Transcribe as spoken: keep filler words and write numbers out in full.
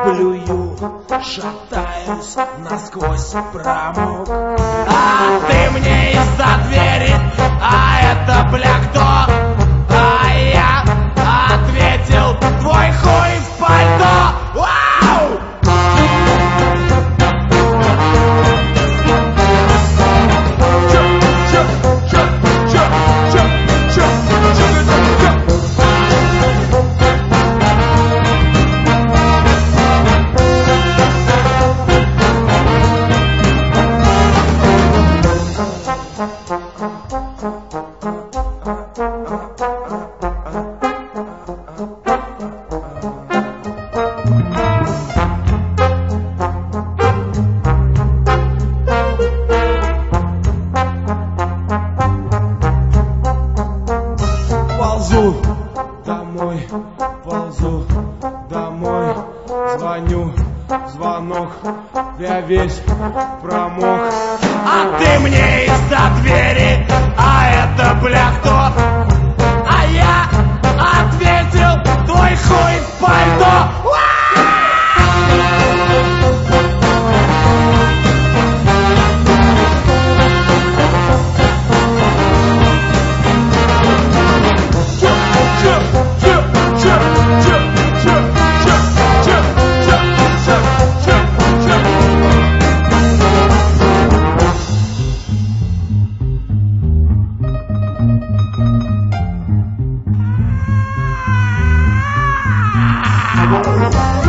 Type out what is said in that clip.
плюю, шатаюсь, насквозь промок. А ты мне из-за двери, а это, бля, кто? А я ответил, твой хуй в пальто. Вау! Ползу домой, ползу домой, звоню, звонок, я весь промок. А ты мне из-за двери, а это, бля, кто? А я ответил, твой хуй в пальто. We'll be right back.